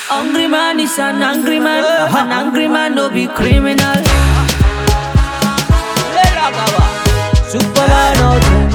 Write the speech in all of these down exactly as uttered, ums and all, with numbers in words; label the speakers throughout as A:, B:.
A: Hungry man is an angry man. An angry man no be criminal. Superman out there.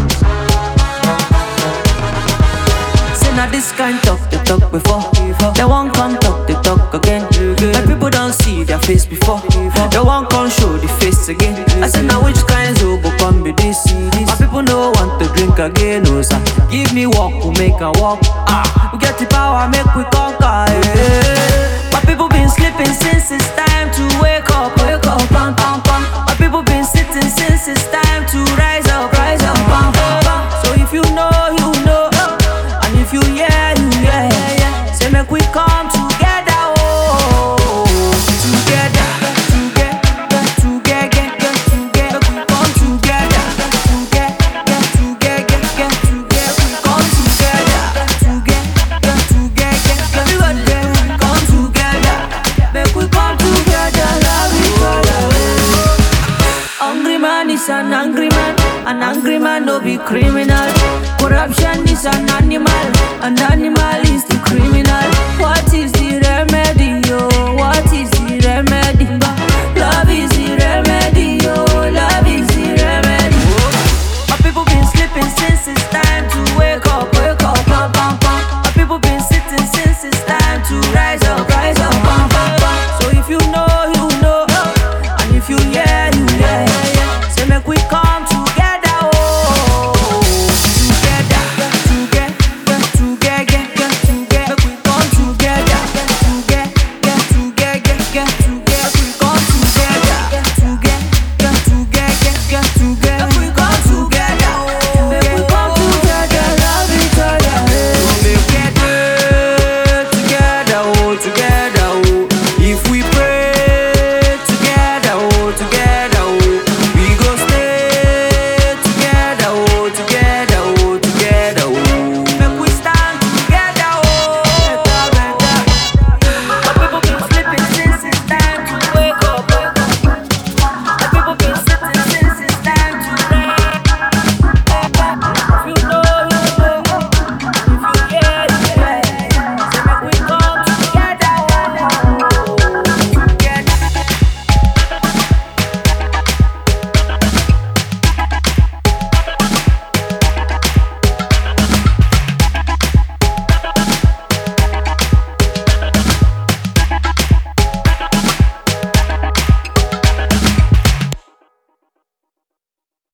A: Say now this kind talk they talk before. They won't come talk they talk again. My people don't see their face before. They won't come show the face again. I say now which kind of go come be this? My people no want to drink again, no sir. Give me walk, we make a walk. Ah, we get the power, make we conquer. Yeah. My people been sleeping since it's time to wake up, wake up, bam, bam, bam. My people been sitting since it's time to rise up, rise up, bam, bam, bam. So if you know, you know, and if you hear, you hear. Say make we come together, oh, together, together, together, get together, we come together, together, together, get together, we come together, together, together, together, we come together, make we come together, love each other. Hungry man is an angry man. An angry man no be criminal. Corruption is an animal. An animal is the criminal.